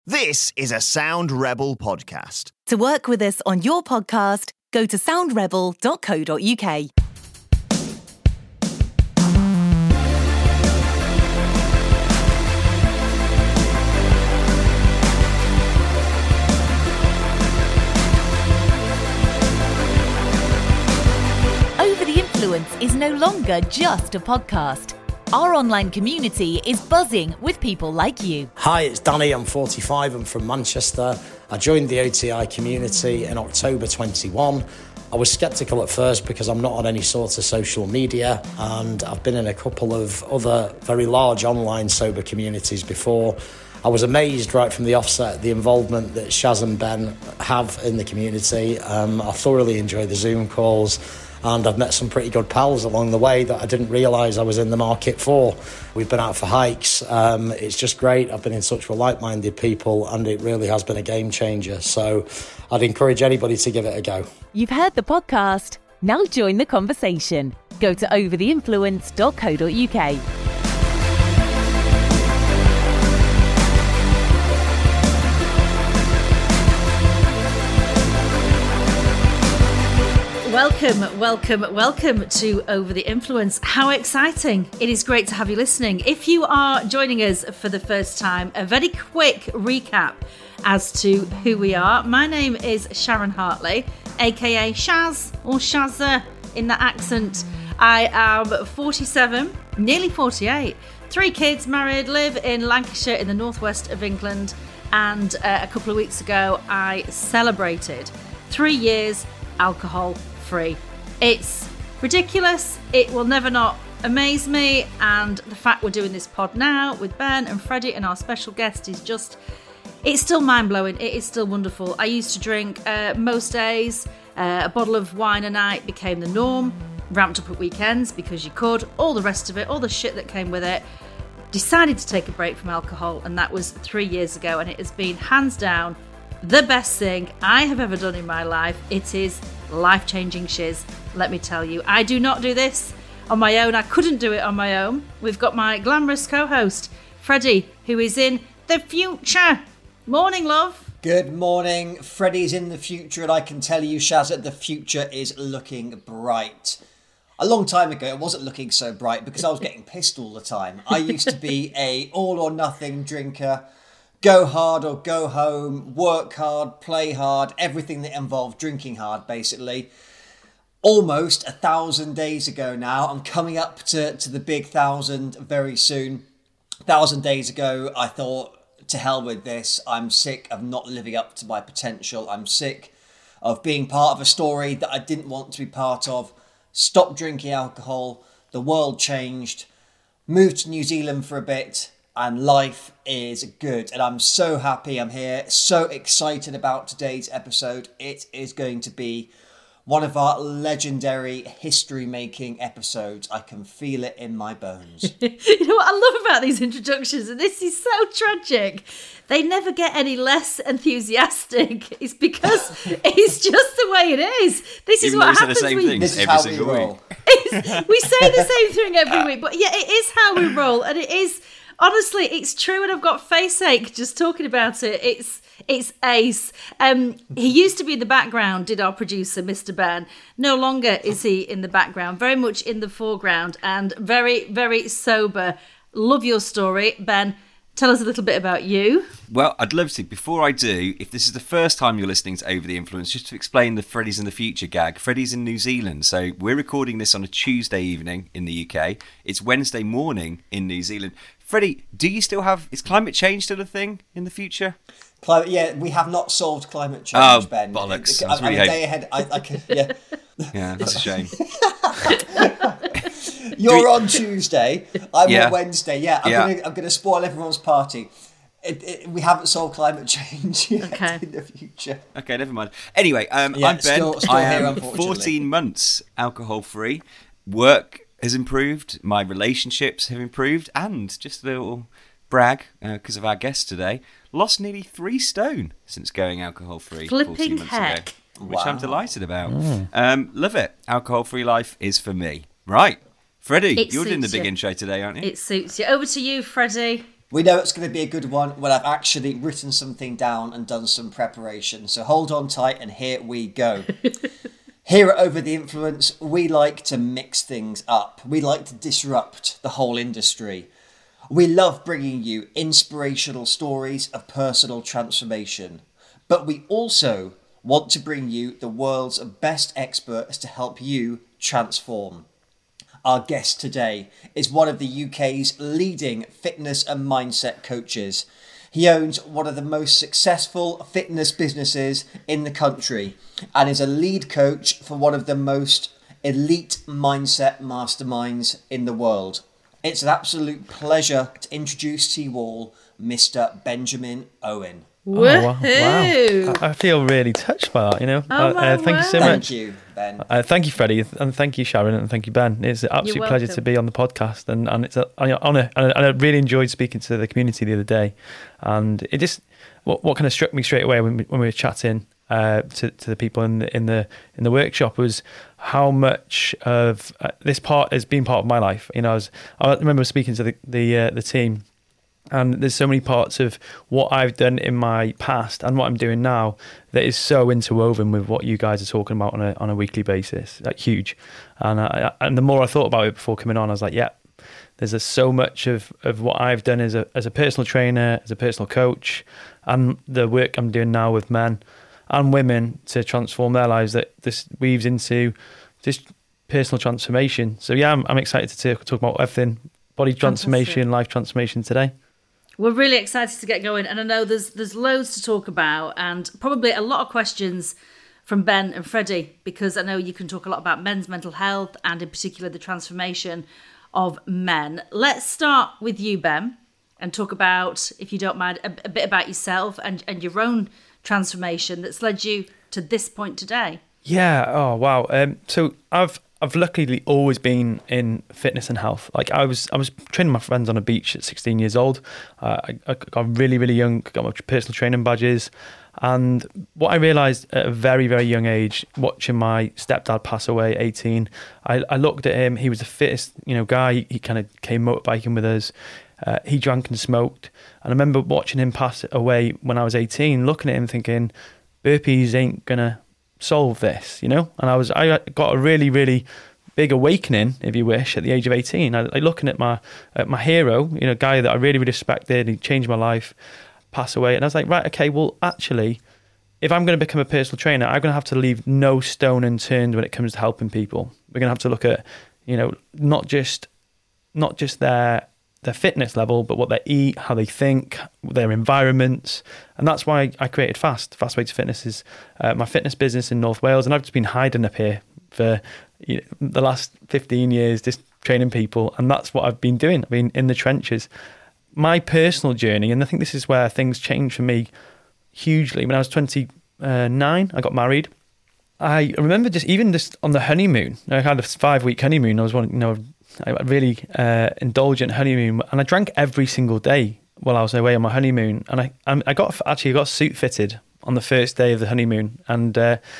This is a Sound Rebel podcast. To work with us on your podcast, go to soundrebel.co.uk. Over the Influence is no longer just a podcast. Our online community is buzzing with people like you. Hi, it's Danny. I'm 45. I'm from Manchester. I joined the OTI community in October 21. I was sceptical at first because I'm not on any sort of social media, and I've been in a couple of other very large online sober communities before. I was amazed right from the offset at the involvement that Shaz and Ben have in the community. I thoroughly enjoy the Zoom calls, and I've met some pretty good pals along the way that I didn't realise I was in the market for. We've been out for hikes. It's just great. I've been in touch with like-minded people, and it really has been a game changer. So I'd encourage anybody to give it a go. You've heard the podcast. Now join the conversation. Go to overtheinfluence.co.uk. Welcome to Over the Influence. How exciting. It is great to have you listening. If you are joining us for the first time, a very quick recap as to who we are. My name is Sharon Hartley, aka Shaz or Shazza in that accent. I am 47, nearly 48, 3 kids, married, live in Lancashire in the northwest of England, and a couple of weeks ago I celebrated 3 years alcohol free. It's ridiculous. It will never not amaze me, and the fact we're doing this pod now with Ben and Freddie and our special guest is just, it's still mind-blowing. It is still wonderful. I used to drink most days. A bottle of wine a night became the norm, ramped up at weekends because you could, all the rest of it, all the shit that came with it. Decided to take a break from alcohol, and that was 3 years ago, and it has been hands down the best thing I have ever done in my life. It is life-changing shiz, let me tell you. I do not do this on my own. I couldn't do it on my own. We've got my glamorous co-host, Freddie, who is in the future. Morning, love. Good morning. Freddie's in the future, and I can tell you, Shaz, that the future is looking bright. A long time ago, it wasn't looking so bright because I was getting pissed all the time. I used to be a all-or-nothing drinker. Go hard or go home, work hard, play hard, everything that involved drinking hard, basically. Almost 1,000 days ago now, I'm coming up to the big 1,000 very soon. 1,000 days ago, I thought, to hell with this. I'm sick of not living up to my potential. I'm sick of being part of a story that I didn't want to be part of. Stopped drinking alcohol, the world changed, moved to New Zealand for a bit, and life is good, and I'm so happy I'm here, so excited about today's episode. It is going to be one of our legendary history-making episodes. I can feel it in my bones. You know what I love about these introductions, and this is so tragic, they never get any less enthusiastic. It's because it's just the way it is. This is what happens. This is how we roll. We say the same thing every week, but yeah, it is how we roll, and it is. Honestly, it's true, and I've got face ache just talking about it. It's ace. He used to be in the background, did our producer, Mr. Ben. No longer is he in the background, very much in the foreground, and very, very sober. Love your story. Ben, tell us a little bit about you. Well, I'd love to. Before I do, if this is the first time you're listening to Over the Influence, just to explain the Freddy's in the Future gag. Freddy's in New Zealand, so we're recording this on a Tuesday evening in the UK. It's Wednesday morning in New Zealand. Freddie, do you still have... Is climate change still a thing in the future? Yeah, we have not solved climate change, Ben. Bollocks. I'm a day ahead. I can, yeah. Yeah, that's a shame. You're on Tuesday. I'm on Wednesday. Yeah, I'm gonna spoil everyone's party. We haven't solved climate change yet in the future. Okay, never mind. Anyway, I'm Ben. Still I here, am 14 months alcohol-free. Work has improved. My relationships have improved. And just a little brag, because of our guest today, lost nearly 3 stone since going alcohol-free 14 months ago. Which I'm delighted about. Love it. Alcohol-free life is for me. Right. Freddie, you're doing the big intro today, aren't you? It suits you. Over to you, Freddie. We know it's going to be a good one when I've actually written something down and done some preparation. So hold on tight and here we go. Here at Over the Influence, we like to mix things up. We like to disrupt the whole industry. We love bringing you inspirational stories of personal transformation. But we also want to bring you the world's best experts to help you transform. Our guest today is one of the UK's leading fitness and mindset coaches. He owns one of the most successful fitness businesses in the country and is a lead coach for one of the most elite mindset masterminds in the world. It's an absolute pleasure to introduce to you all Mr. Benjamin Owen. Woohoo! Wow. I feel really touched by that, you know. Oh, my thank you so word. much. Thank you, Ben. Thank you, Freddie, and thank you, Sharon, and thank you, Ben. It's an absolute You're pleasure welcome. to be on the podcast, and it's an honour. And I really enjoyed speaking to the community the other day, and it just what kind of struck me straight away when we were chatting to the people in the workshop was how much of this part has been part of my life. You know, I remember speaking to the team. And there's so many parts of what I've done in my past and what I'm doing now that is so interwoven with what you guys are talking about on a weekly basis. Like huge. And the more I thought about it before coming on, I was like, yeah, there's so much of what I've done as a personal trainer, as a personal coach, and the work I'm doing now with men and women to transform their lives that this weaves into just personal transformation. So yeah, I'm excited to talk about everything, body transformation, life transformation today. We're really excited to get going, and I know there's loads to talk about, and probably a lot of questions from Ben and Freddie, because I know you can talk a lot about men's mental health and in particular the transformation of men. Let's start with you, Ben, and talk about, if you don't mind, a bit about yourself and your own transformation that's led you to this point today. Yeah. Oh wow. So I've luckily always been in fitness and health. Like I was training my friends on a beach at 16 years old. I got really, really young, got my personal training badges. And what I realised at a very, very young age, watching my stepdad pass away at 18, I looked at him. He was the fittest, guy. He kind of came motorbiking with us. He drank and smoked. And I remember watching him pass away when I was 18, looking at him thinking, burpees ain't gonna solve this, And I got a really, really big awakening, if you wish, at the age of 18. I looking at my hero, a guy that I really, really respected. He changed my life, pass away, and I was like, right, okay, well, actually, if I'm going to become a personal trainer, I'm going to have to leave no stone unturned when it comes to helping people. We're going to have to look at, not just their fitness level, but what they eat, how they think, their environments. And that's why I created FAST. Fast Way to Fitness is my fitness business in North Wales. And I've just been hiding up here for the last 15 years, just training people. And that's what I've been doing. I've been in the trenches. My personal journey, and I think this is where things changed for me hugely. When I was 29, I got married. I remember just on the honeymoon, I had a 5-week honeymoon. I was a really indulgent honeymoon, and I drank every single day while I was away on my honeymoon. And I got a suit fitted on the first day of the honeymoon, and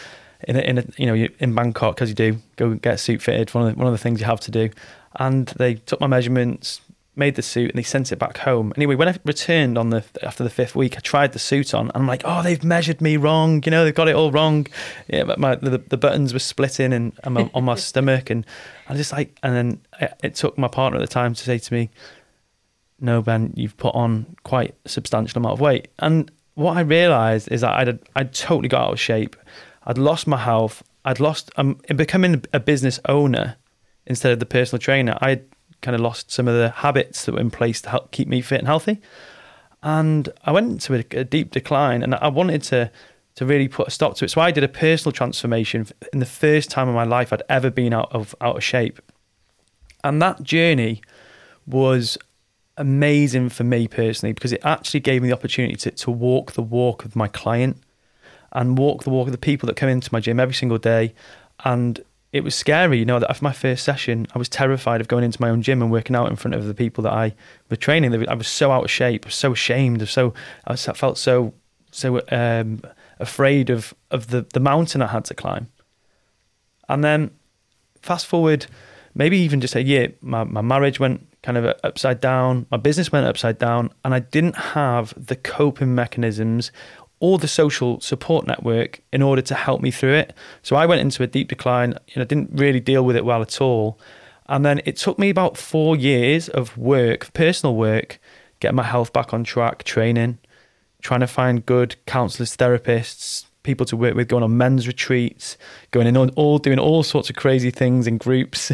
in Bangkok, as you do, go get a suit fitted. One of the things you have to do. And they took my measurements, made the suit, and they sent it back home. Anyway, when I returned after the 5th week, I tried the suit on, and I'm like, oh, they've measured me wrong. They've got it all wrong. Yeah, but the buttons were splitting and on my stomach, and I just and then it took my partner at the time to say to me, no, Ben, you've put on quite a substantial amount of weight. And what I realised is that I'd totally got out of shape. I'd lost my health. In becoming a business owner instead of the personal trainer, I'd kind of lost some of the habits that were in place to help keep me fit and healthy. And I went into a deep decline, and I wanted to really put a stop to it. So I did a personal transformation in the first time in my life I'd ever been out of shape. And that journey was amazing for me personally, because it actually gave me the opportunity to walk the walk of my client and walk the walk of the people that come into my gym every single day. And it was scary, that after my first session, I was terrified of going into my own gym and working out in front of the people that I was training. I was so out of shape, so ashamed, I felt so afraid of the mountain I had to climb. And then fast forward maybe even just a year, my marriage went kind of upside down, my business went upside down, and I didn't have the coping mechanisms or the social support network in order to help me through it. So I went into a deep decline, didn't really deal with it well at all. And then it took me about 4 years of work, personal work, getting my health back on track, training, trying to find good counsellors, therapists, people to work with, going on men's retreats, going in on doing all sorts of crazy things in groups,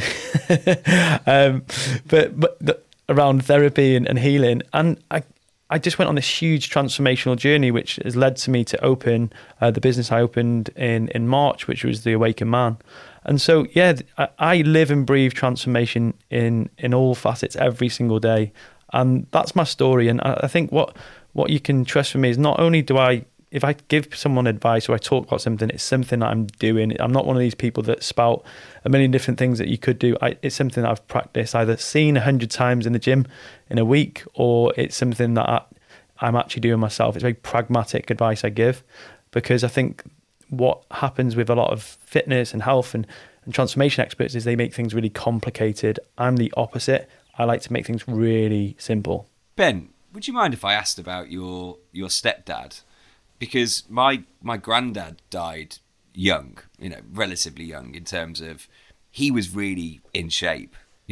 but around therapy and healing. And I just went on this huge transformational journey, which has led to me to open the business I opened in March, which was the Awakened Man. And so, yeah, I live and breathe transformation in all facets every single day. And that's my story. And I think what you can trust from me is not only if I give someone advice or I talk about something, it's something that I'm doing. I'm not one of these people that spout a million different things that you could do. It's something that I've practiced, either seen 100 times in the gym in a week, or it's something that I'm actually doing myself. It's very pragmatic advice I give, because I think what happens with a lot of fitness and health and transformation experts is they make things really complicated. I'm the opposite. I like to make things really simple. Ben, would you mind if I asked about your stepdad? Because my granddad died young, relatively young, in terms of he was really in shape.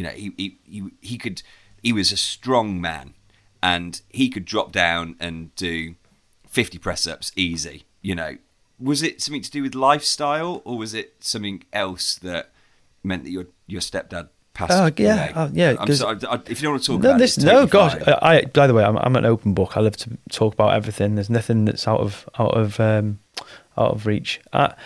He was a strong man, and he could drop down and do 50 press-ups easy. Was it something to do with lifestyle, or was it something else that meant that your stepdad passed away? Yeah. I'm sorry, if you don't want to talk about it, no, gosh. By the way, I'm an open book. I love to talk about everything. There's nothing that's out of reach.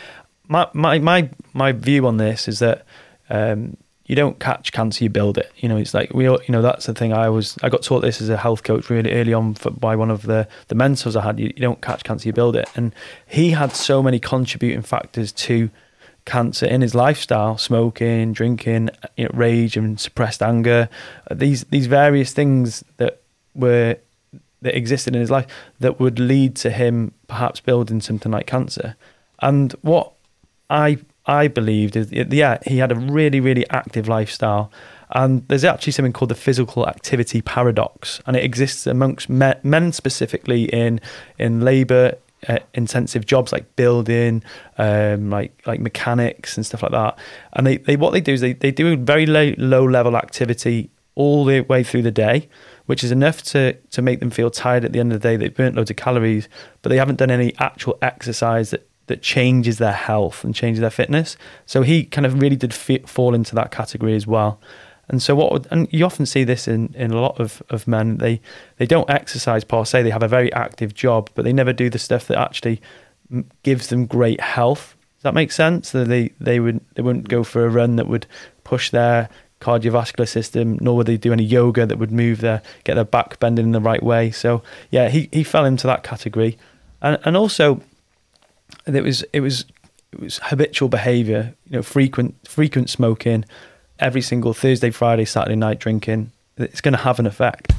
My view on this is that you don't catch cancer, you build it. It's like that's the thing. I got taught this as a health coach really early on by one of the mentors I had. You don't catch cancer, you build it. And he had so many contributing factors to cancer in his lifestyle: smoking, drinking, rage and suppressed anger, these various things that existed in his life that would lead to him perhaps building something like cancer. And what I believed is, he had a really, really active lifestyle, and there's actually something called the physical activity paradox, and it exists amongst men specifically in labour intensive jobs like building, like mechanics and stuff like that. And they what they do is they do a very low level activity all the way through the day, which is enough to make them feel tired at the end of the day. They've burnt loads of calories, but they haven't done any actual exercise that changes their health and changes their fitness. So he kind of really did fall into that category as well. And so and you often see this in a lot of men, they don't exercise per se, they have a very active job, but they never do the stuff that actually gives them great health. Does that make sense? So they wouldn't go for a run that would push their cardiovascular system, nor would they do any yoga that would get their back bending in the right way. So yeah, he fell into that category. And also it was habitual behavior, frequent smoking, every single Thursday, Friday, Saturday night drinking. It's going to have an effect.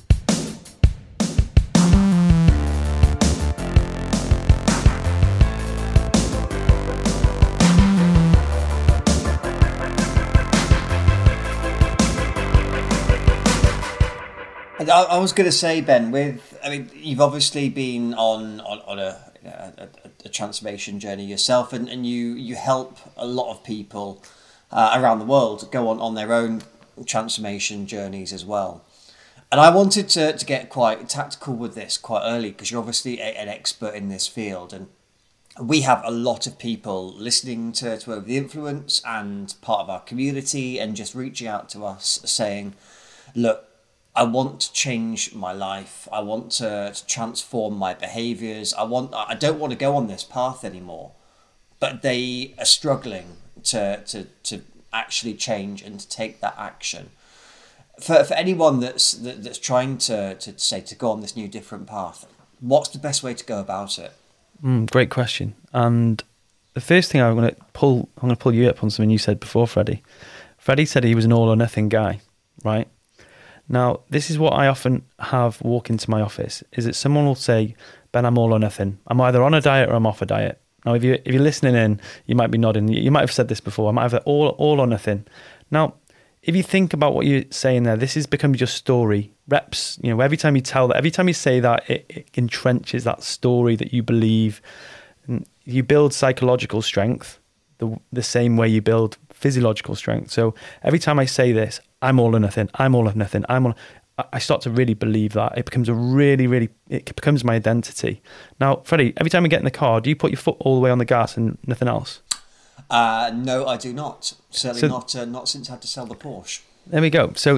I was going to say, Ben, you've obviously been on a transformation journey yourself, and you help a lot of people around the world go on their own transformation journeys as well. And I wanted to get quite tactical with this quite early, because you're obviously an expert in this field, and we have a lot of people listening to Over the Influence and part of our community, and just reaching out to us saying, look, I want to change my life. I want to transform my behaviours. I don't want to go on this path anymore. But they are struggling to actually change and to take that action. For anyone that's trying to go on this new different path, what's the best way to go about it? Great question. And the first thing I'm going to pull you up on something you said before, Freddie. Freddie said he was an all or nothing guy, right? Now, this is what I often have walk into my office, is that someone will say, Ben, I'm all or nothing. I'm either on a diet or I'm off a diet. Now, if you're listening in, you might be nodding. You might have said this before. I might have all or nothing. Now, if you think about what you're saying there, this has become your story. Reps, every time you tell that, every time you say that, it entrenches that story that you believe. And you build psychological strength the same way you build physiological strength. So every time I say this, I'm all or nothing, I start to really believe that. It becomes it becomes my identity. Now, Freddie, every time you get in the car, do you put your foot all the way on the gas and nothing else? No, I do not. Certainly not since I had to sell the Porsche. There we go. So,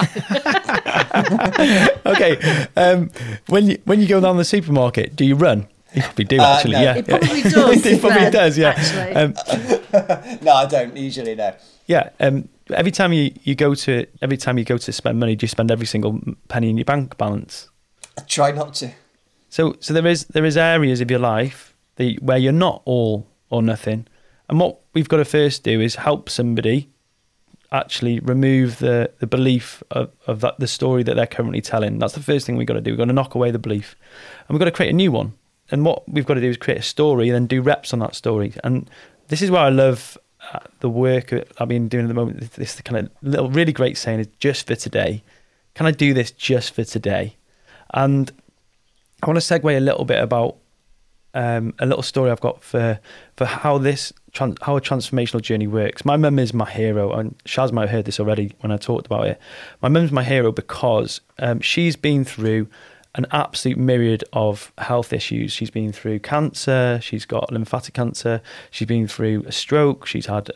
okay. When you go down the supermarket, do you run? You probably do, actually. No. Yeah, It probably does. It probably does. Yeah. Actually. No, I don't usually. No. Yeah. Every time you go to spend money, do you spend every single penny in your bank balance? I try not to. So there is areas of your life where you're not all or nothing, and what we've got to first do is help somebody actually remove the belief of that, the story that they're currently telling. That's the first thing we've got to do. We've got to knock away the belief, and we've got to create a new one. And what we've got to do is create a story and then do reps on that story. And this is why I love the work I've been doing at the moment. This kind of little really great saying is just for today. Can I do this just for today? And I want to segue a little bit about a little story I've got for how a transformational journey works. My mum is my hero, and Shaz might have heard this already when I talked about it. My mum's my hero because she's been through an absolute myriad of health issues. She's been through cancer, she's got lymphatic cancer, she's been through a stroke, she's had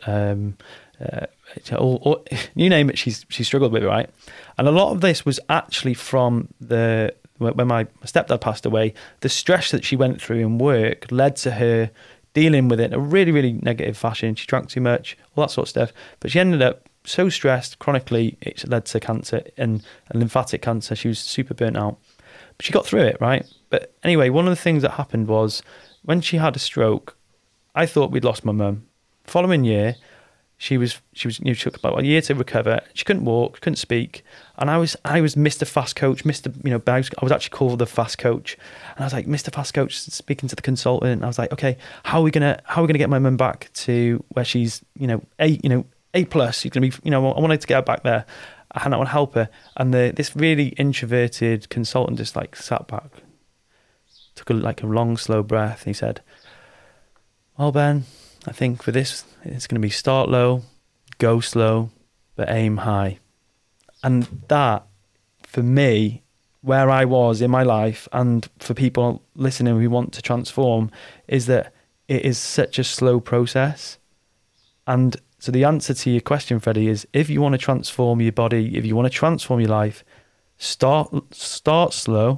you name it, she's struggled with it, right? And a lot of this was actually from when my stepdad passed away. The stress that she went through in work led to her dealing with it in a really, really negative fashion. She drank too much, all that sort of stuff. But she ended up so stressed chronically, it led to cancer and lymphatic cancer. She was super burnt out. But she got through it, right? But anyway, one of the things that happened was when she had a stroke, I thought we'd lost my mum. Following year, she took about a year to recover. She couldn't walk, couldn't speak, and I was Mr. Fast Coach, I was actually called the Fast Coach, and I was like, Mr. Fast Coach, speaking to the consultant, and I was like, okay, how are we gonna get my mum back to where she's A plus? She's gonna be, I wanted to get her back there. And I want to help her. And this really introverted consultant just sat back, took a long, slow breath, and he said, well, Ben, I think for this, it's going to be start low, go slow, but aim high. And that, for me, where I was in my life, and for people listening who want to transform, is that it is such a slow process. And so the answer to your question, Freddie, is if you want to transform your body, if you want to transform your life, start low,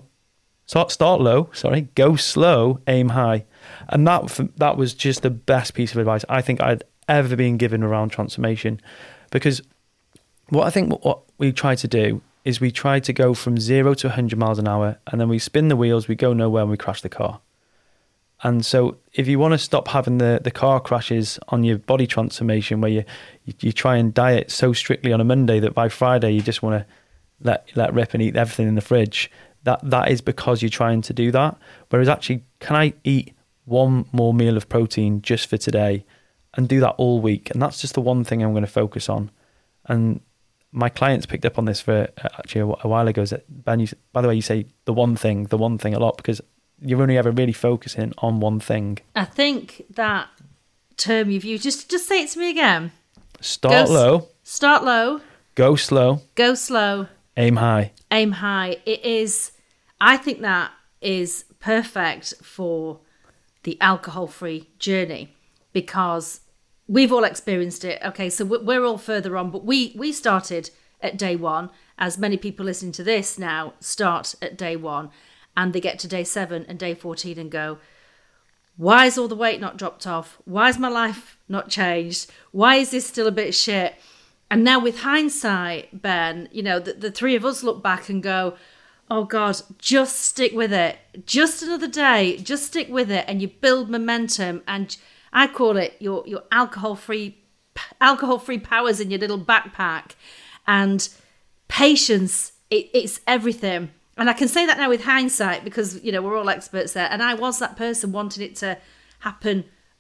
go slow, aim high. And that was just the best piece of advice I think I'd ever been given around transformation. Because what we try to do is we try to go from 0 to 100 miles an hour, and then we spin the wheels, we go nowhere, and we crash the car. And so if you want to stop having the car crashes on your body transformation, where you try and diet so strictly on a Monday that by Friday you just want to let rip and eat everything in the fridge, that is because you're trying to do that. Whereas actually, can I eat one more meal of protein just for today and do that all week? And that's just the one thing I'm going to focus on. And my clients picked up on this for actually a while ago. Is that, Ben, by the way, you say the one thing a lot, because you're only ever really focusing on one thing. I think that term you've used, just say it to me again. Start low. Go slow. Aim high. It is, I think that is perfect for the alcohol-free journey, because we've all experienced it. Okay, so we're all further on, but we started at day one, as many people listening to this now start at day one. And they get to day 7 and day 14 and go, why is all the weight not dropped off? Why is my life not changed? Why is this still a bit shit? And now with hindsight, Ben, the three of us look back and go, oh God, just stick with it. Just another day, just stick with it, and you build momentum. And I call it your alcohol-free powers in your little backpack. And patience, it's everything. And I can say that now with hindsight, because, we're all experts there. And I was that person wanting it to happen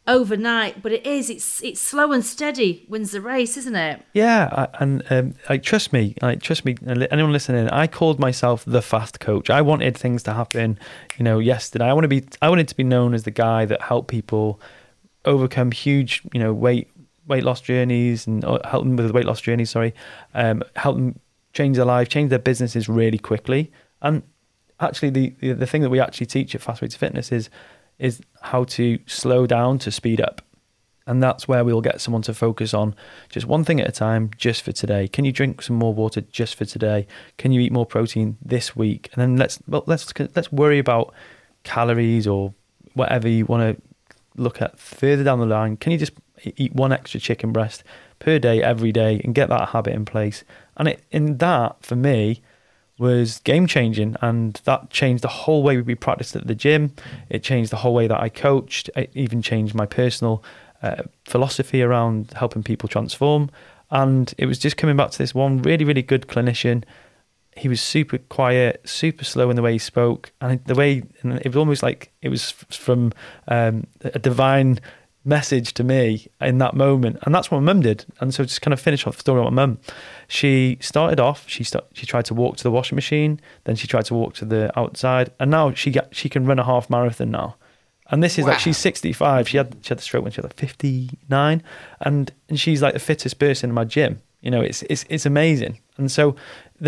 overnight, but it's slow and steady wins the race, isn't it? Yeah, trust me. Anyone listening, I called myself the fast coach. I wanted things to happen, yesterday. I wanted to be known as the guy that helped people overcome huge, weight loss journeys and help them with weight loss journeys. Help them change their life, change their businesses really quickly. And actually, the thing that we actually teach at Fast Way to Fitness is how to slow down to speed up. And that's where we'll get someone to focus on just one thing at a time, just for today. Can you drink some more water just for today? Can you eat more protein this week? And then let's worry about calories or whatever you want to look at further down the line. Can you just eat one extra chicken breast per day, every day, and get that habit in place? And that, for me, was game-changing, and that changed the whole way we practiced at the gym. It changed the whole way that I coached. It even changed my personal philosophy around helping people transform. And it was just coming back to this one really, really good clinician. He was super quiet, super slow in the way he spoke, and it was almost like it was from a divine message to me in that moment. And that's what my mum did. And so just kind of finish off the story on my mum. She started off, she tried to walk to the washing machine, then she tried to walk to the outside, and now she can run a half marathon now. And this is like, she's 65. She had the stroke when she was like 59, and she's like the fittest person in my gym. It's amazing. And so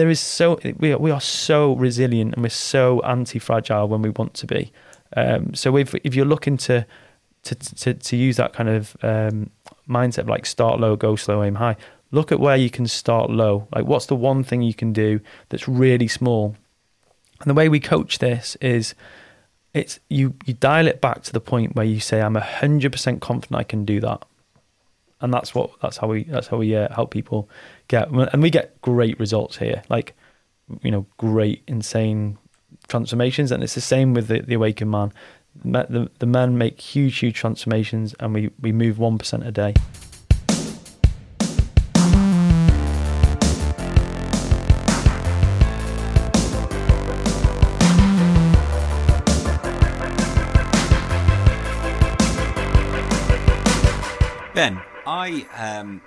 we are so resilient, and we're so anti-fragile when we want to be. So if you're looking to use that kind of mindset of like start low, go slow, aim high, look at where you can start low. Like, what's the one thing you can do that's really small? And the way we coach this is you dial it back to the point where you say, I'm 100% confident I can do that. And that's how we help people get, and we get great results here, like, great, insane transformations. And it's the same with the Awakened Man. The men make huge transformations, and we move 1% a day. Ben, I am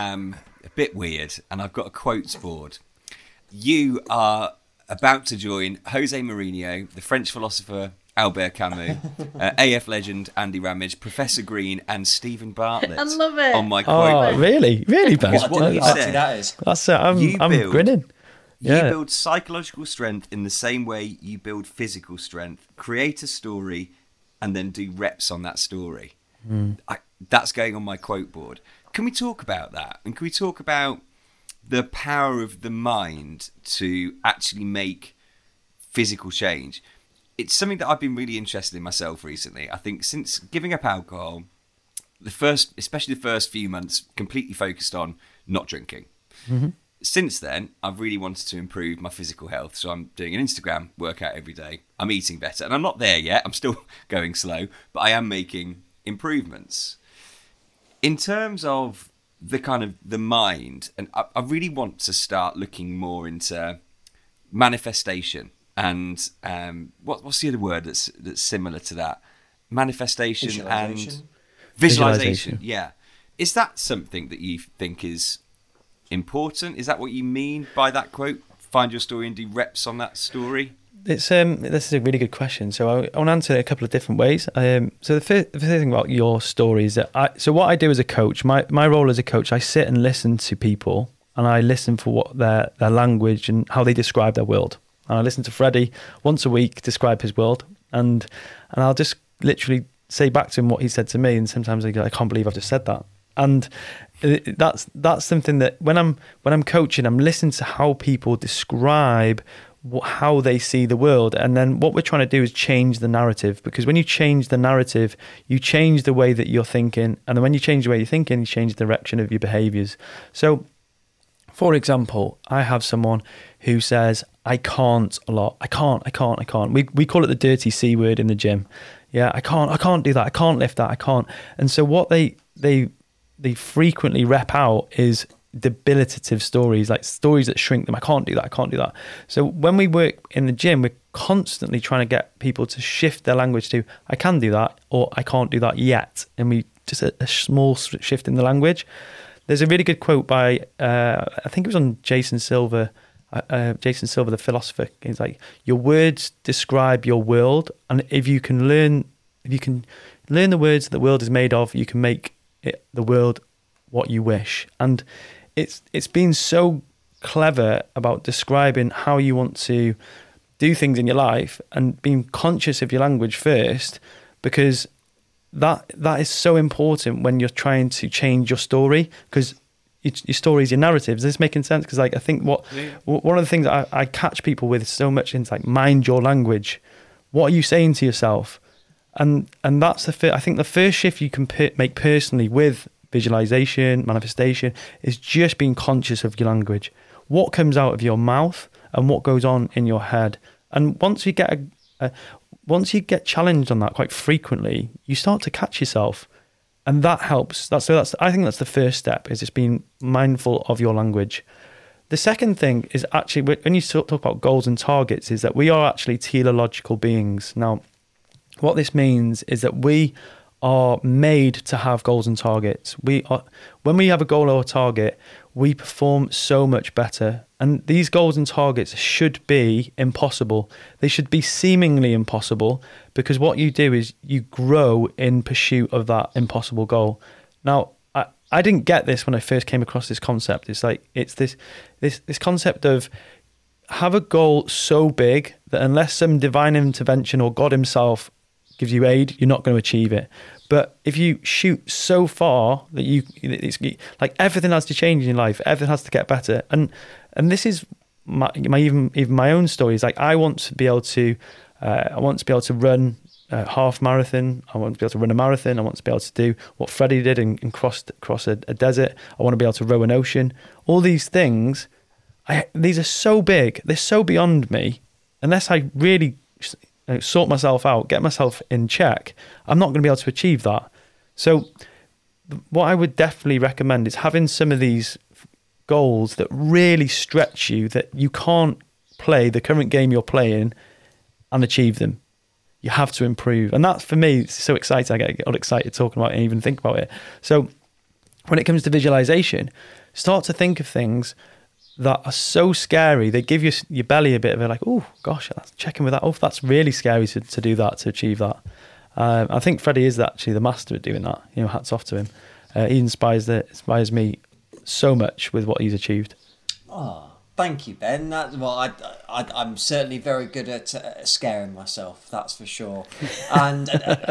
a bit weird, and I've got a quotes board. You are about to join Jose Mourinho, the French philosopher Albert Camus, AF legend Andy Ramage, Professor Green, and Stephen Bartlett. I love it. On my quote. Oh, really, Ben? What a party that is. That's it. I'm grinning. You build psychological strength in the same way you build physical strength. Create a story, and then do reps on that story. That's going on my quote board. Can we talk about that? And can we talk about the power of the mind to actually make physical change? It's something that I've been really interested in myself recently. I think since giving up alcohol, especially the first few months, completely focused on not drinking. Mm-hmm. Since then, I've really wanted to improve my physical health. So I'm doing an Instagram workout every day. I'm eating better. And I'm not there yet. I'm still going slow, but I am making improvements. In terms of the kind of the mind, and I really want to start looking more into manifestation and what's the other word that's similar to that? Manifestation and visualization. Yeah. Is that something that you think is important? Is that what you mean by that quote? Find your story and do reps on that story? This is a really good question. So I want to answer it a couple of different ways. So the first thing about your story is that what I do as a coach, my role as a coach, I sit and listen to people, and I listen for what their language and how they describe their world. And I listen to Freddie once a week describe his world, and I'll just literally say back to him what he said to me. And sometimes I go, I can't believe I've just said that. And that's something that when I'm coaching, I'm listening to how people describe how they see the world. And then what we're trying to do is change the narrative, because when you change the narrative, you change the way that you're thinking. And then when you change the way you're thinking, you change the direction of your behaviors. So, for example, I have someone who says, I can't a lot. I can't. We call it the dirty C word in the gym. Yeah, I can't do that. I can't lift that. I can't. And so what they frequently rep out is debilitative stories, like stories that shrink them. I can't do that. So when we work in the gym, we're constantly trying to get people to shift their language to, I can do that, or I can't do that yet. And we just a small shift in the language. There's a really good quote by, I think it was on Jason Silver, the philosopher. He's like, your words describe your world. And if you can learn the words that the world is made of, you can make the world what you wish. And it's been so clever about describing how you want to do things in your life and being conscious of your language first, because that is so important when you're trying to change your story, because your story is your narrative. Is this making sense? Because like I think one of the things that I catch people with so much is like, mind your language. What are you saying to yourself? And that's I think the first shift you can make personally with visualization, manifestation, is just being conscious of your language. What comes out of your mouth and what goes on in your head. And once you get challenged on that quite frequently, you start to catch yourself, and that helps. I think that's the first step, is just being mindful of your language. The second thing is actually, when you talk about goals and targets, is that we are actually teleological beings. Now, what this means is that we are made to have goals and targets. When we have a goal or a target, we perform so much better. And these goals and targets should be impossible. They should be seemingly impossible, because what you do is you grow in pursuit of that impossible goal. Now, I didn't get this when I first came across this concept. It's like, it's this concept of have a goal so big that unless some divine intervention or God himself gives you aid, you're not going to achieve it. But if you shoot so far that it's like everything has to change in your life, everything has to get better. And this is even my own story. Is like, I want to be able to run a half marathon. I want to be able to run a marathon. I want to be able to do what Freddie did and cross a desert. I want to be able to row an ocean. All these things, these are so big. They're so beyond me. Unless I really sort myself out, get myself in check, I'm not going to be able to achieve that. So what I would definitely recommend is having some of these goals that really stretch you, that you can't play the current game you're playing and achieve them. You have to improve. And that, for me, it's so exciting. I get all excited talking about it and even think about it. So when it comes to visualization, start to think of things that are so scary. They give your belly a bit of a like, oh gosh, that's checking with that. Oh, that's really scary to do that, to achieve that. I think Freddie is actually the master at doing that. Hats off to him. He inspires me so much with what he's achieved. Oh, thank you, Ben. I'm certainly very good at scaring myself. That's for sure. And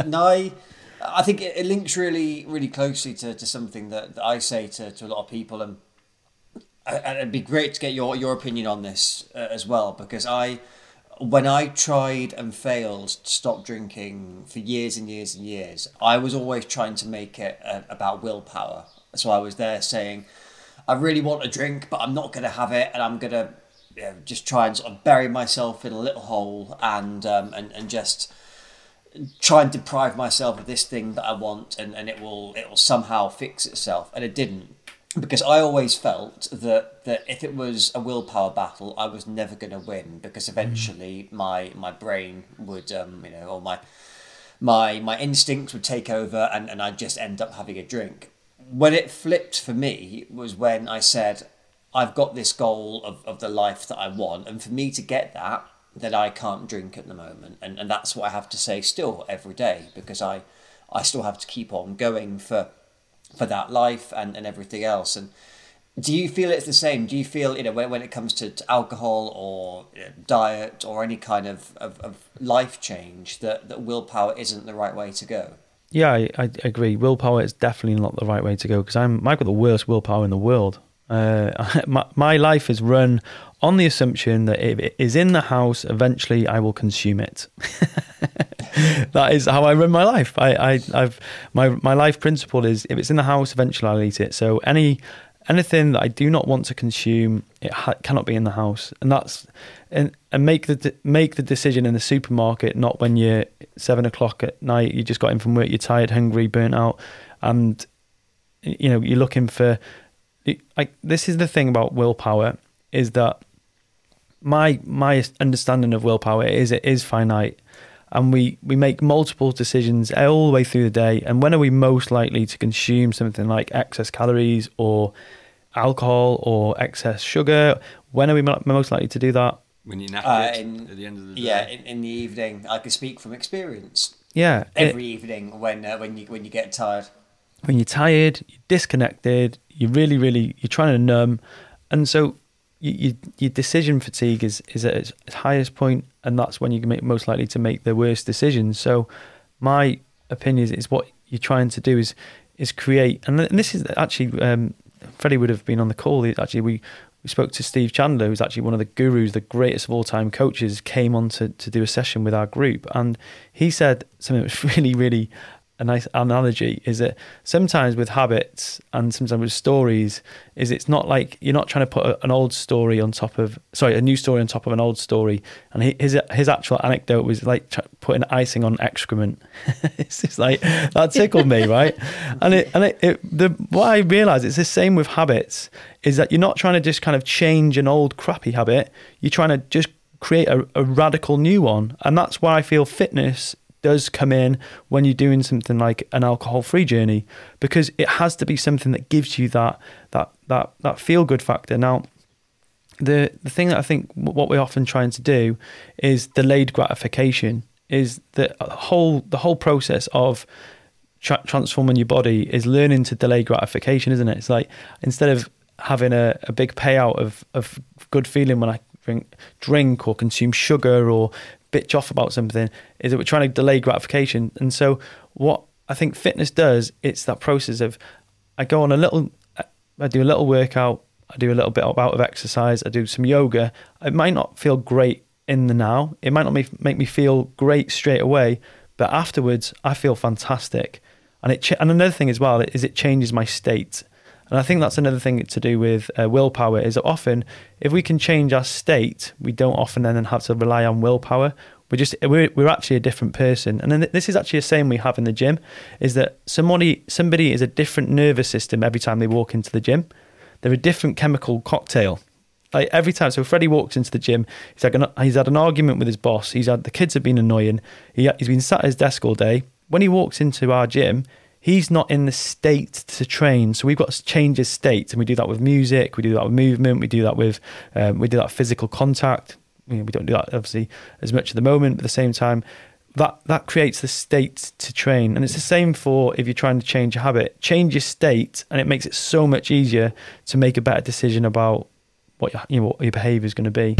I think it links really, really closely to something that I say to a lot of people, and it'd be great to get your opinion on this as well, because when I tried and failed to stop drinking for years and years and years, I was always trying to make it about willpower. So I was there saying, I really want a drink, but I'm not going to have it, and I'm going to just try and sort of bury myself in a little hole and just try and deprive myself of this thing that I want, and it will somehow fix itself. And it didn't. Because I always felt that if it was a willpower battle, I was never going to win, because eventually my brain would, or my instincts would take over, and I'd just end up having a drink. When it flipped for me was when I said, I've got this goal of the life that I want, and for me to get that, then I can't drink at the moment. And that's what I have to say still every day, because I still have to keep on going for that life and everything else. And do you feel it's the same? Do you feel, when it comes to alcohol or diet or any kind of life change, that willpower isn't the right way to go? Yeah, I agree. Willpower is definitely not the right way to go, because I've got the worst willpower in the world. My life is run on the assumption that if it is in the house, eventually I will consume it. That is how I run my life. My life principle is, if it's in the house, eventually I'll eat it. So anything that I do not want to consume, it cannot be in the house. And make the decision in the supermarket, not when you're 7 o'clock at night, you just got in from work, you're tired, hungry, burnt out, and you're looking for this is the thing about willpower, is that my understanding of willpower is it is finite, and we make multiple decisions all the way through the day. And when are we most likely to consume something like excess calories or alcohol or excess sugar? When are we most likely to do that? When you're knackered at the end of the day. Yeah, in the evening. I can speak from experience. Yeah, Every evening when you get tired. When you're tired, you're disconnected, you're trying to numb, and so your decision fatigue is at its highest point, and that's when you're most likely to make the worst decisions. So my opinion is what you're trying to do is create, and this is actually Freddie would have been on the call. Actually, we spoke to Steve Chandler, who's actually one of the gurus, the greatest of all time coaches, came on to do a session with our group, and he said something that was really, really a nice analogy, is that sometimes with habits and sometimes with stories, is it's not like you're not trying to put a new story on top of an old story. And his actual anecdote was like putting icing on excrement. It's just like, that tickled me, right? What I realized, it's the same with habits, is that you're not trying to just kind of change an old crappy habit. You're trying to just create a radical new one. And that's why I feel fitness does come in when you're doing something like an alcohol-free journey, because it has to be something that gives you that feel-good factor. Now, the thing that I think what we're often trying to do is delayed gratification. Is the whole process of transforming your body is learning to delay gratification, isn't it? It's like, instead of having a big payout of good feeling when I drink or consume sugar or bitch off about something, is that we're trying to delay gratification. And so what I think fitness does, it's that process of, I do a little workout, I do a little bit of exercise, I do some yoga. It might not feel great in the now, it might not make me feel great straight away, but afterwards I feel fantastic. And another thing as well is it changes my state. And I think that's another thing to do with willpower, is that often if we can change our state, we don't often then have to rely on willpower. We're actually a different person. And then this is actually the same we have in the gym, is that somebody is a different nervous system every time they walk into the gym. They're a different chemical cocktail. Like every time, so Freddie walks into the gym, he's had an argument with his boss, the kids have been annoying, he's been sat at his desk all day. When he walks into our gym, he's not in the state to train. So we've got to change his state. And we do that with music, we do that with movement, we do that with physical contact. We don't do that obviously as much at the moment, but at the same time, that creates the state to train. And it's the same for if you're trying to change a habit. Change your state, and it makes it so much easier to make a better decision about what your behaviour is going to be.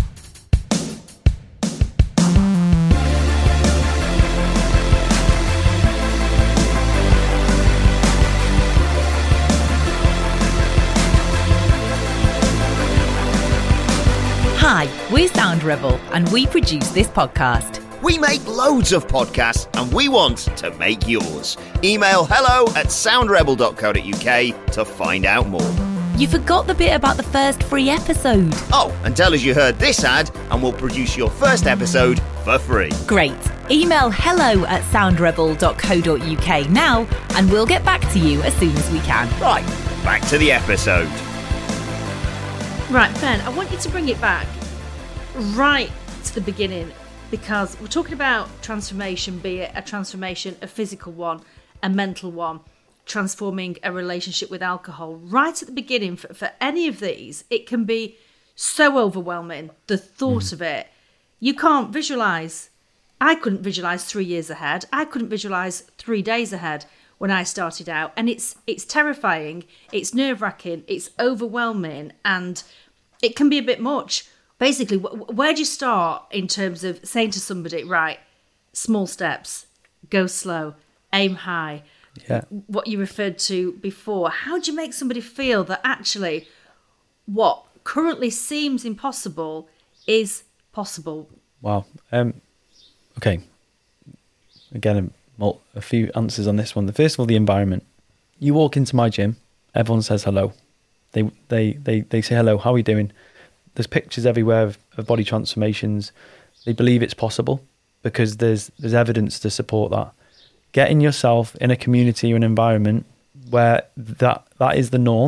Hi, we're Sound Rebel, and we produce this podcast. We make loads of podcasts and we want to make yours. Email hello@soundrebel.co.uk to find out more. You forgot the bit about the first free episode. Oh, and tell us you heard this ad and we'll produce your first episode for free. Great. Email hello@soundrebel.co.uk now, and we'll get back to you as soon as we can. Right, back to the episode. Right, Ben, I want you to bring it back right to the beginning, because we're talking about transformation, be it a transformation, a physical one, a mental one, transforming a relationship with alcohol. Right at the beginning, for any of these, it can be so overwhelming, the thought of it. You can't visualise. I couldn't visualise 3 years ahead. I couldn't visualise 3 days ahead when I started out. And it's terrifying, it's nerve-wracking, it's overwhelming, and it can be a bit much. Basically, where do you start in terms of saying to somebody, right, small steps, go slow, aim high, what you referred to before? How do you make somebody feel that actually what currently seems impossible is possible? Wow. Okay. Again, a few answers on this one. First of all, the environment. You walk into my gym, everyone says hello. They say hello, how are you doing? There's pictures everywhere of body transformations. They believe it's possible because there's evidence to support that. Getting yourself in a community or an environment where that is the norm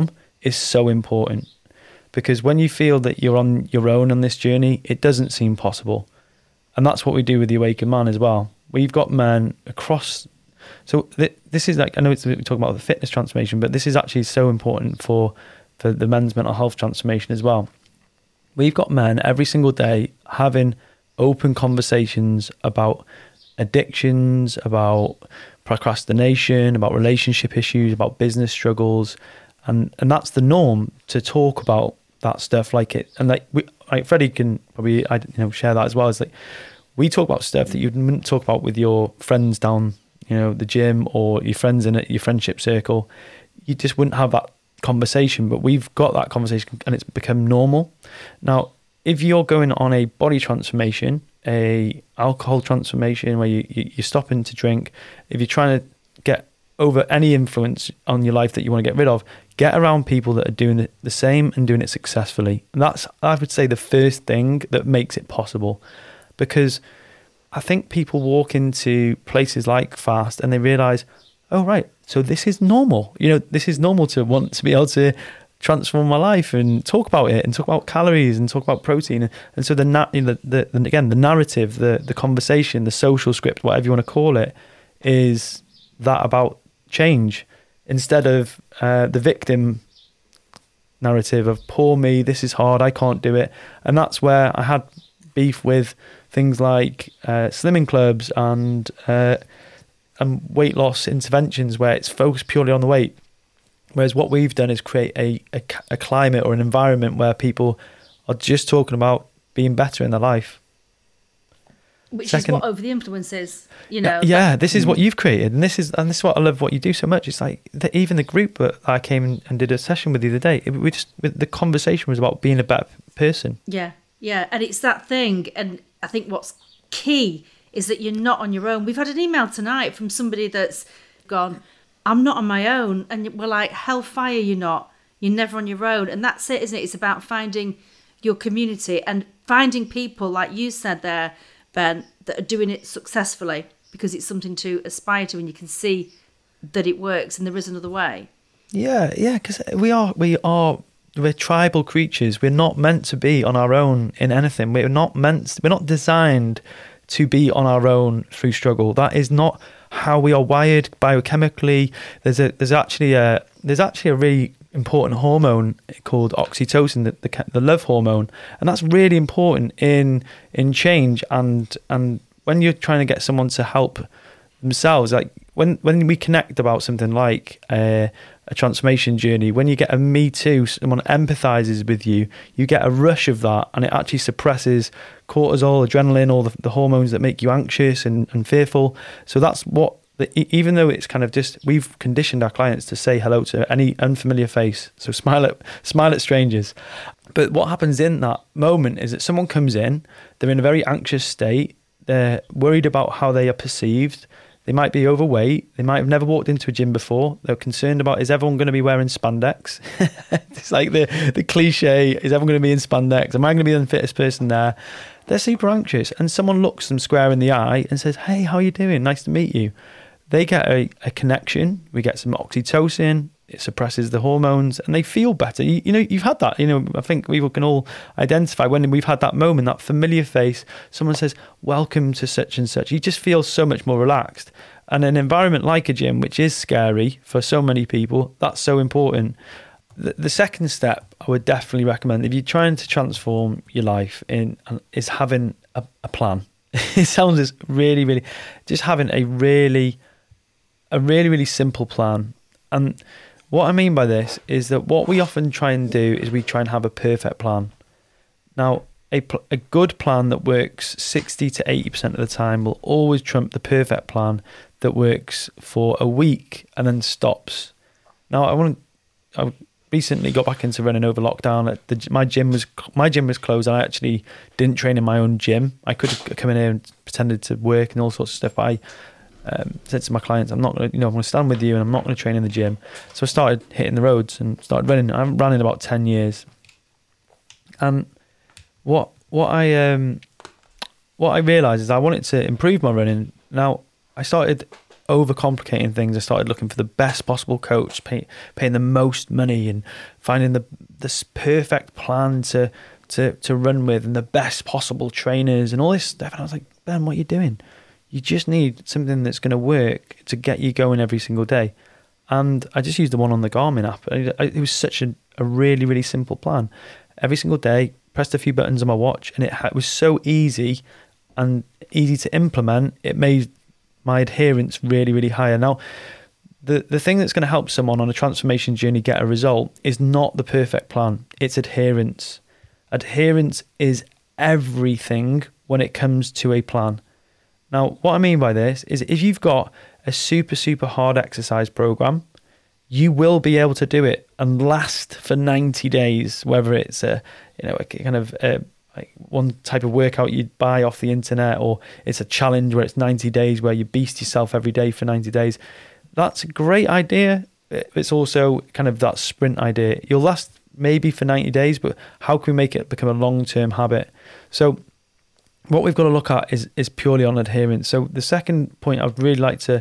is so important, because when you feel that you're on your own on this journey, it doesn't seem possible. And that's what we do with the Awakened Man as well. We've got men across. So this is like, I know we're talking about the fitness transformation, but this is actually so important for the men's mental health transformation as well. We've got men every single day having open conversations about addictions, about procrastination, about relationship issues, about business struggles, and that's the norm, to talk about that stuff. Like Freddie can probably share that as well. It's like we talk about stuff that you wouldn't talk about with your friends down the gym, or your friends in your friendship circle. You just wouldn't have that conversation, but we've got that conversation and it's become normal. Now, if you're going on a body transformation, a alcohol transformation where you're stopping to drink, if you're trying to get over any influence on your life that you want to get rid of, get around people that are doing the same and doing it successfully. And that's, I would say, the first thing that makes it possible, because I think people walk into places like Fast and they realize, oh, right, so this is normal. This is normal to want to be able to transform my life and talk about it and talk about calories and talk about protein. And so the narrative, the conversation, the social script, whatever you want to call it, is that about change, instead of the victim narrative of poor me, this is hard, I can't do it. And that's where I had beef with things like slimming clubs and weight loss interventions, where it's focused purely on the weight. Whereas what we've done is create a climate or an environment where people are just talking about being better in their life. Which is what Over the Influence is, this is what you've created, and this is what I love what you do so much. It's like even the group that I came and did a session with the other day, the conversation was about being a better person. Yeah, and it's that thing, and I think what's key is that you're not on your own. We've had an email tonight from somebody that's gone, I'm not on my own, and we're like, hellfire, you're not. You're never on your own, and that's it, isn't it? It's about finding your community and finding people, like you said there, Ben, that are doing it successfully, because it's something to aspire to and you can see that it works and there is another way. Yeah, because we're tribal creatures. We're not meant to be on our own in anything. We're not designed to be on our own through struggle. That is not how we are wired biochemically. There's actually a really important hormone called oxytocin, the love hormone, and that's really important in change. And when you're trying to get someone to help themselves, like when we connect about something like a transformation journey, when you get a me too, someone empathizes with you, you get a rush of that, and it actually suppresses cortisol, adrenaline, all the hormones that make you anxious and fearful. So that's what, even though it's kind of just, we've conditioned our clients to say hello to any unfamiliar face, so smile at strangers. But what happens in that moment is that someone comes in, they're in a very anxious state, they're worried about how they are perceived, they might be overweight, they might have never walked into a gym before, they're concerned about, is everyone going to be wearing spandex? It's like the cliche, is everyone going to be in spandex? Am I going to be the fittest person there? They're super anxious, and someone looks them square in the eye and says, hey, how are you doing? Nice to meet you. They get a connection, we get some oxytocin, it suppresses the hormones, and they feel better. You've had that, I think we can all identify when we've had that moment, that familiar face, someone says, welcome to such and such. You just feel so much more relaxed. And an environment like a gym, which is scary for so many people, that's so important. The second step I would definitely recommend, if you're trying to transform your life, is having a plan. It sounds really, really, just having a really simple plan. And what I mean by this is that what we often try and do is we try and have a perfect plan. Now, a good plan that works 60 to 80% of the time will always trump the perfect plan that works for a week and then stops. Now, I recently got back into running over lockdown. My gym was closed, and I actually didn't train in my own gym. I could have come in here and pretended to work and all sorts of stuff, but I said to my clients, I'm not going to, I'm going to stand with you, and I'm not going to train in the gym. So I started hitting the roads and started running. I haven't run in about 10 years. And what I realised is I wanted to improve my running. Now, I started overcomplicating things. I started looking for the best possible coach, paying the most money, and finding this perfect plan to run with, and the best possible trainers and all this stuff. And I was like, Ben, what are you doing? You just need something that's going to work to get you going every single day. And I just used the one on the Garmin app. It was such a really, really simple plan. Every single day, pressed a few buttons on my watch, and it was so easy and easy to implement. It made my adherence really, really higher. Now, the thing that's going to help someone on a transformation journey get a result is not the perfect plan. It's adherence. Adherence is everything when it comes to a plan. Now, what I mean by this is if you've got a super, super hard exercise program, you will be able to do it and last for 90 days, whether it's a kind of like one type of workout you'd buy off the internet, or it's a challenge where it's 90 days where you beast yourself every day for 90 days. That's a great idea. It's also kind of that sprint idea. You'll last maybe for 90 days, but how can we make it become a long-term habit? So what we've got to look at is purely on adherence. So the second point I'd really like to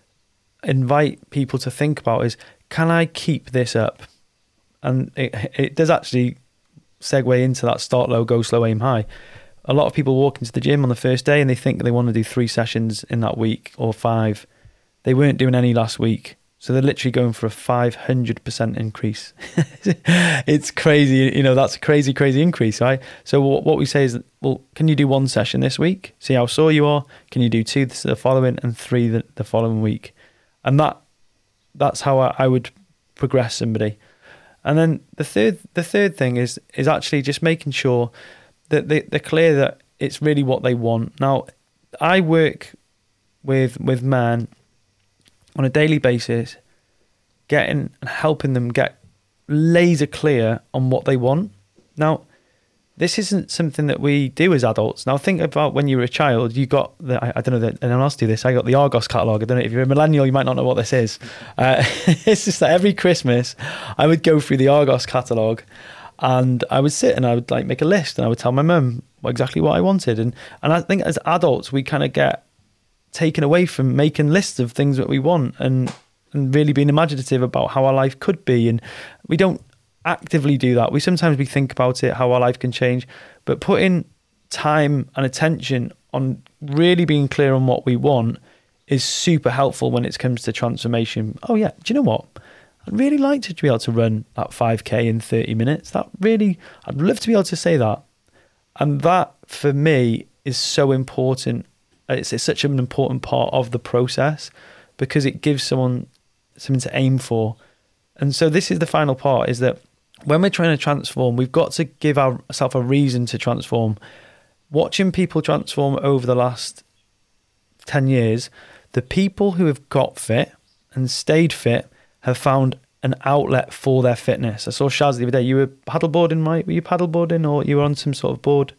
invite people to think about is, can I keep this up? And it does actually segue into that start low, go slow, aim high. A lot of people walk into the gym on the first day and they think they want to do 3 sessions in that week or 5. They weren't doing any last week. So they're literally going for a 500% increase. It's crazy. That's a crazy, crazy increase, right? So what we say is, well, can you do 1 session this week? See how sore you are. Can you do 2 the following and 3 the following week? And that's how I would progress somebody. And then the third thing is actually just making sure that they're clear that it's really what they want. Now, I work with men on a daily basis, getting and helping them get laser clear on what they want. Now, this isn't something that we do as adults. Now, think about when you were a child, you got I don't know that anyone else do this. I got the Argos catalogue. I don't know if you're a millennial, you might not know what this is. It's just that every Christmas, I would go through the Argos catalogue, and I would sit and I would make a list, and I would tell my mum exactly what I wanted. And I think as adults, we kind of get taken away from making lists of things that we want and really being imaginative about how our life could be. And we don't actively do that. We think about it, how our life can change, but putting time and attention on really being clear on what we want is super helpful when it comes to transformation. Oh yeah, do you know what? I'd really like to be able to run that 5K in 30 minutes. I'd love to be able to say that. And that for me is so important. It's such an important part of the process because it gives someone something to aim for. And so this is the final part, is that when we're trying to transform, we've got to give ourselves a reason to transform. Watching people transform over the last 10 years, the people who have got fit and stayed fit have found an outlet for their fitness. I saw Shaz the other day. You were paddleboarding, right? Were you paddleboarding or you were on some sort of board?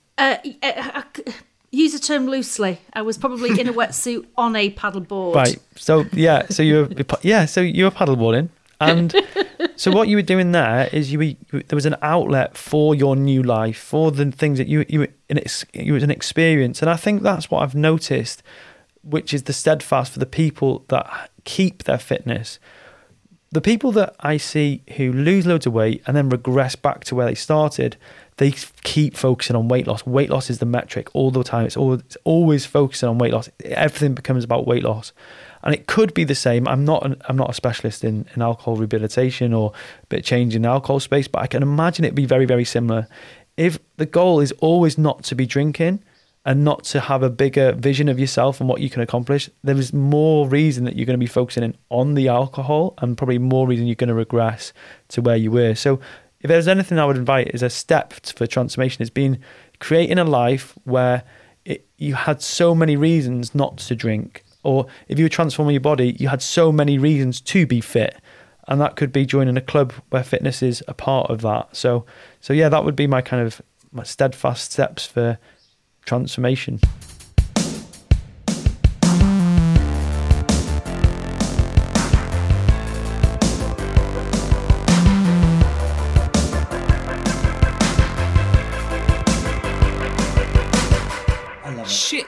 Use the term loosely. I was probably in a wetsuit on a paddleboard. Right. So yeah. So you were paddleboarding, and so what you were doing there is there was an outlet for your new life, for the things that it was an experience, and I think that's what I've noticed, which is the steadfast for the people that keep their fitness. The people that I see who lose loads of weight and then regress back to where they started, they keep focusing on weight loss. Weight loss is the metric all the time. It's always focusing on weight loss. Everything becomes about weight loss. And it could be the same. I'm not a specialist in alcohol rehabilitation or a bit of change in the alcohol space, but I can imagine it be very, very similar. If the goal is always not to be drinking and not to have a bigger vision of yourself and what you can accomplish, there is more reason that you're going to be focusing on the alcohol, and probably more reason you're going to regress to where you were. So if there's anything I would invite as a step for transformation, is creating a life where you had so many reasons not to drink, or if you were transforming your body, you had so many reasons to be fit. And that could be joining a club where fitness is a part of that. So yeah, that would be my steadfast steps for transformation.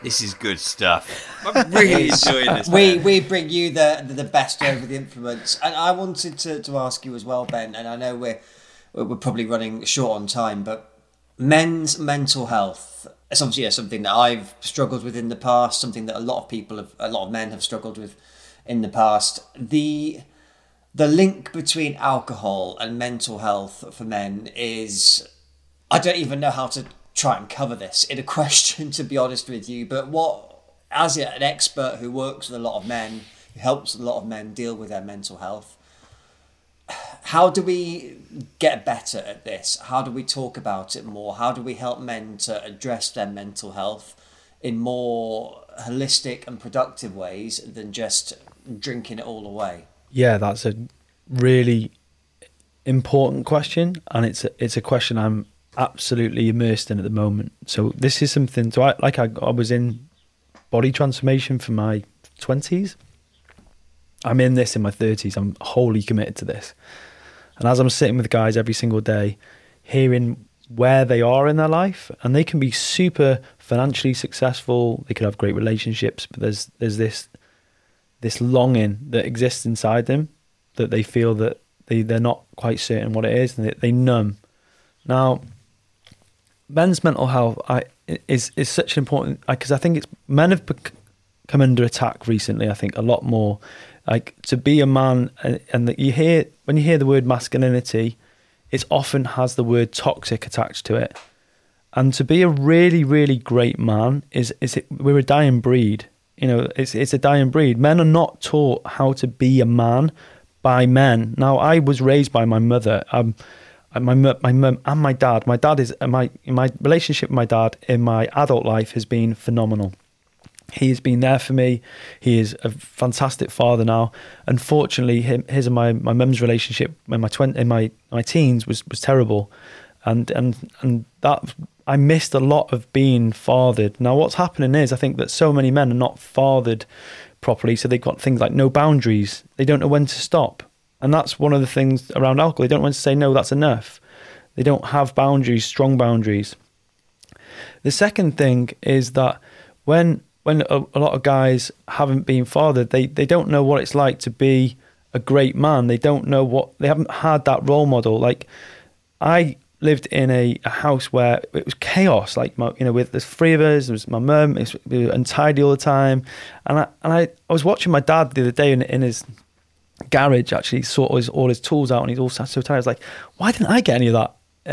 This is good stuff. I'm really enjoying this. We bring you the best over the influence, and I wanted to ask you as well, Ben. And I know we're probably running short on time, but men's mental health. It's obviously something that I've struggled with in the past. Something that a lot of men have struggled with in the past. The link between alcohol and mental health for men is, I don't even know how to try and cover this in a question, to be honest with you, but as an expert who works with a lot of men, who helps a lot of men deal with their mental health, how do we get better at this? How do we talk about it more? How do we help men to address their mental health in more holistic and productive ways than just drinking it all away? Yeah, that's a really important question, and it's a question I'm absolutely immersed in at the moment. So this is something. So I was in body transformation for my 20s. I'm in this in my 30s. I'm wholly committed to this. And as I'm sitting with guys every single day, hearing where they are in their life, and they can be super financially successful, they could have great relationships, but there's this longing that exists inside them, that they feel that they're not quite certain what it is, and they numb. Now, men's mental health is such an important, because I think men have come under attack recently. I think a lot more. Like, to be a man, and that when you hear the word masculinity, it often has the word toxic attached to it. And to be a really, really great man we're a dying breed. You know, it's a dying breed. Men are not taught how to be a man by men. Now, I was raised by my mother. My mum and my dad. My dad is my relationship with my dad in my adult life has been phenomenal. He has been there for me. He is a fantastic father now. Unfortunately, his and my mum's relationship in my teens was terrible, and that I missed a lot of being fathered. Now, what's happening is I think that so many men are not fathered properly, so they've got things like no boundaries. They don't know when to stop. And that's one of the things around alcohol. They don't want to say, no, that's enough. They don't have boundaries, strong boundaries. The second thing is that when a lot of guys haven't been fathered, they don't know what it's like to be a great man. They haven't had that role model. Like, I lived in a house where it was chaos. Like, with the three of us, there was my mum, we were untidy all the time. And I was watching my dad the other day in his garage, actually sort all his tools out, and he's all so tired. I was like, why didn't I get any of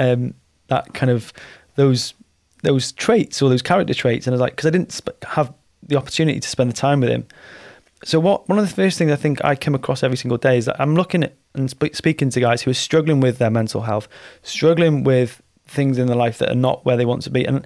that kind of those traits or those character traits? And I was like, because I didn't have the opportunity to spend the time with him. So one of the first things I think I come across every single day is that I'm looking at and speaking to guys who are struggling with their mental health, struggling with things in their life that are not where they want to be, and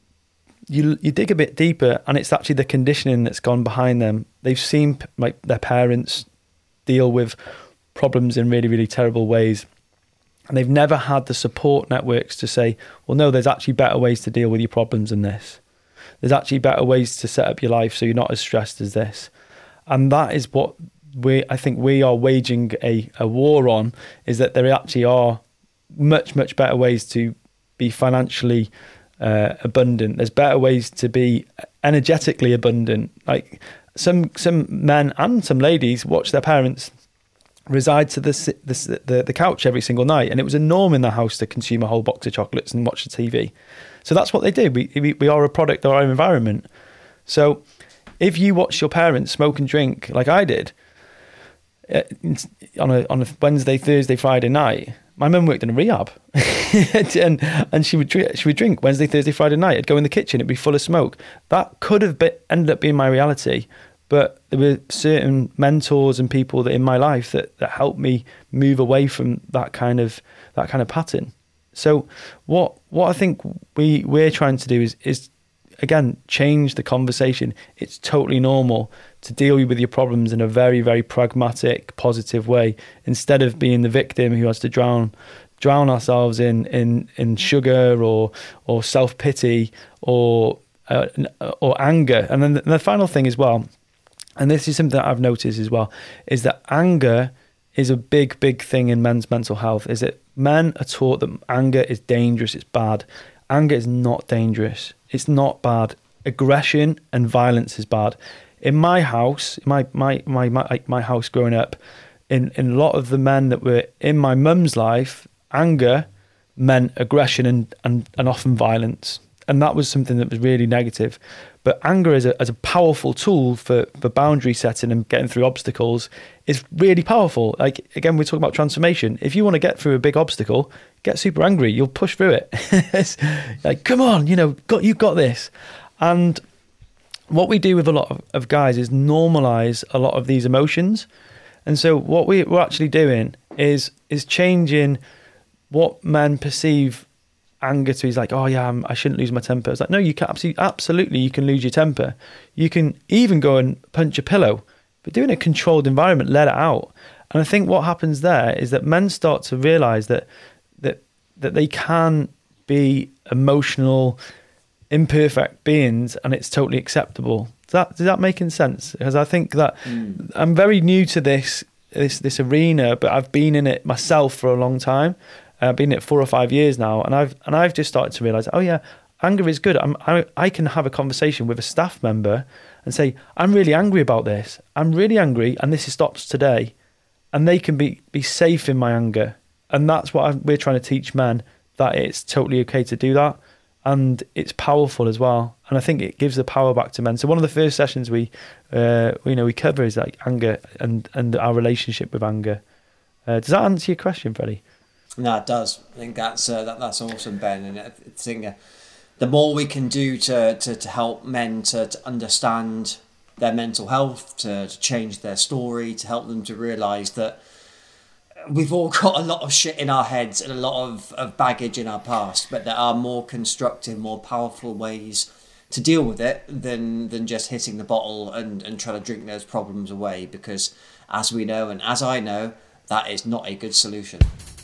you dig a bit deeper, and it's actually the conditioning that's gone behind them. They've seen like their parents deal with problems in really, really terrible ways, and they've never had the support networks to say, well, no, there's actually better ways to deal with your problems than this. There's actually better ways to set up your life so you're not as stressed as this. And that is what I think we are waging a war on, is that there actually are much, much better ways to be financially abundant. There's better ways to be energetically abundant. Like, some men and some ladies watch their parents reside to the couch every single night, and it was a norm in the house to consume a whole box of chocolates and watch the TV. So that's what they do. We are a product of our environment. So if you watch your parents smoke and drink like I did on a Wednesday, Thursday, Friday night, my mum worked in a rehab, and she would drink Wednesday, Thursday, Friday night. I'd go in the kitchen, it'd be full of smoke. That could have ended up being my reality. But there were certain mentors and people that in my life that helped me move away from that kind of pattern. So what I think we're trying to do is again change the conversation. It's totally normal to deal with your problems in a very, very pragmatic, positive way, instead of being the victim who has to drown ourselves in sugar or self-pity or anger. And then the final thing as well, and this is something that I've noticed as well, is that anger is a big, big thing in men's mental health. Is that men are taught that anger is dangerous, it's bad. Anger is not dangerous. It's not bad. aggression and violence is bad. In my house, my house growing up, in a lot of the men that were in my mum's life, anger meant aggression and often violence. And that was something that was really negative. But anger as a powerful tool for boundary setting and getting through obstacles is really powerful. Like, again, we're talking about transformation. If you want to get through a big obstacle, get super angry. You'll push through it. It's like, come on, you've got this. And what we do with a lot of guys is normalize a lot of these emotions. And so what we're actually doing is changing what men perceive anger to. Is like, oh yeah, I shouldn't lose my temper. It's like, no, you can absolutely you can lose your temper. You can even go and punch a pillow, but do it in a controlled environment, let it out. And I think what happens there is that men start to realize that they can be emotional, imperfect beings, and it's totally acceptable. Does that making sense? Because I think that I'm very new to this arena, but I've been in it myself for a long time. I've been in it 4 or 5 years now, and I've just started to realise, oh yeah, anger is good. I can have a conversation with a staff member and say, I'm really angry about this. I'm really angry, and this stops today, and they can be safe in my anger. And that's what we're trying to teach men, that it's totally okay to do that. And it's powerful as well. And I think it gives the power back to men. So one of the first sessions we cover is like anger and our relationship with anger. Does that answer your question, Freddie? No, it does. I think that's awesome, Ben. And I think the more we can do to help men to understand their mental health, to change their story, to help them to realise that we've all got a lot of shit in our heads and a lot of baggage in our past, but there are more constructive, more powerful ways to deal with it than just hitting the bottle and trying to drink those problems away, because as we know, and as I know, that is not a good solution.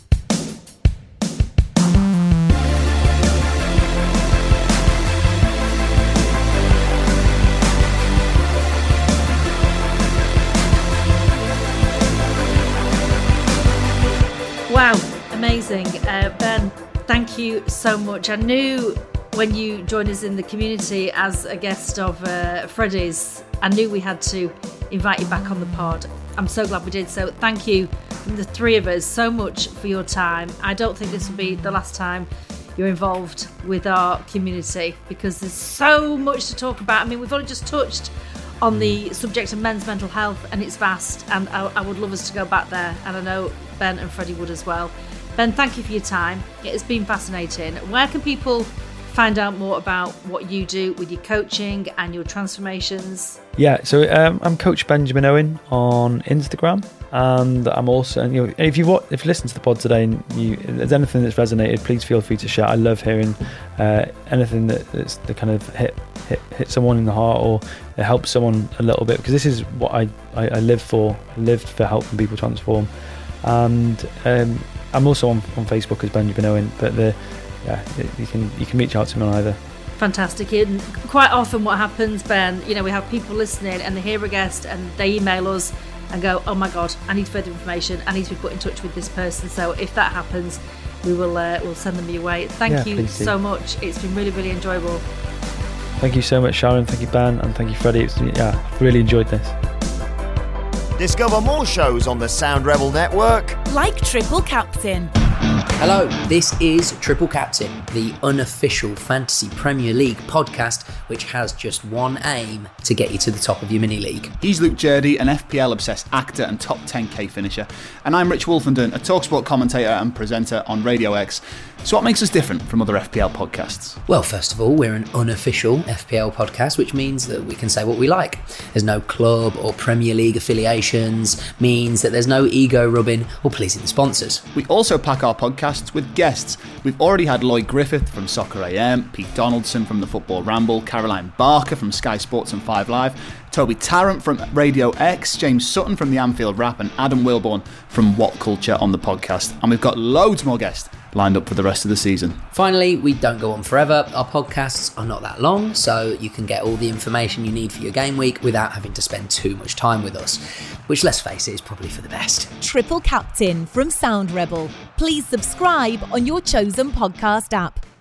Wow, amazing. Ben, thank you so much. I knew when you joined us in the community as a guest of Freddie's, I knew we had to invite you back on the pod. I'm so glad we did. So thank you from the three of us so much for your time. I don't think this will be the last time you're involved with our community, because there's so much to talk about. I mean, we've only just touched on the subject of men's mental health, and it's vast, and I would love us to go back there, and I know Ben and Freddie would as well. Ben, thank you for your time. It has been fascinating. Where can people find out more about what you do with your coaching and your transformations? Yeah, so I'm Coach Benjamin Owen on Instagram, and I'm also, if you listen to the pod today and if there's anything that's resonated, please feel free to share. I love hearing anything that's the kind of hit someone in the heart, or it helps someone a little bit, because this is what I live for. I lived for helping people transform. And I'm also on Facebook as Benjamin Owen, but you can reach out to me on either. Fantastic. And quite often what happens, Ben, we have people listening and they hear a guest and they email us and go, oh my God, I need further information, I need to be put in touch with this person. So if that happens, we'll send them your way. Thank you so much. It's been really, really enjoyable. Thank you so much, Sharon. Thank you, Ben, and thank you, Freddie. I've really enjoyed this. Discover more shows on the Sound Rebel Network, like Triple Captain. Hello, this is Triple Captain, the unofficial Fantasy Premier League podcast, which has just one aim: to get you to the top of your mini-league. He's Luke Jurdy, an FPL-obsessed actor and top 10k finisher. And I'm Rich Wolfenden, a TalkSport commentator and presenter on Radio X. So what makes us different from other FPL podcasts? Well, first of all, we're an unofficial FPL podcast, which means that we can say what we like. There's no club or Premier League affiliations, means that there's no ego rubbing or pleasing the sponsors. We also pack our podcasts with guests. We've already had Lloyd Griffith from Soccer AM, Pete Donaldson from the Football Ramble, Caroline Barker from Sky Sports and 5 Live, Toby Tarrant from Radio X, James Sutton from the Anfield Wrap, and Adam Wilborn from What Culture on the podcast. And we've got loads more guests lined up for the rest of the season. Finally, we don't go on forever. Our podcasts are not that long, so you can get all the information you need for your game week without having to spend too much time with us, which, let's face it, is probably for the best. Triple Captain from Sound Rebel. Please subscribe on your chosen podcast app.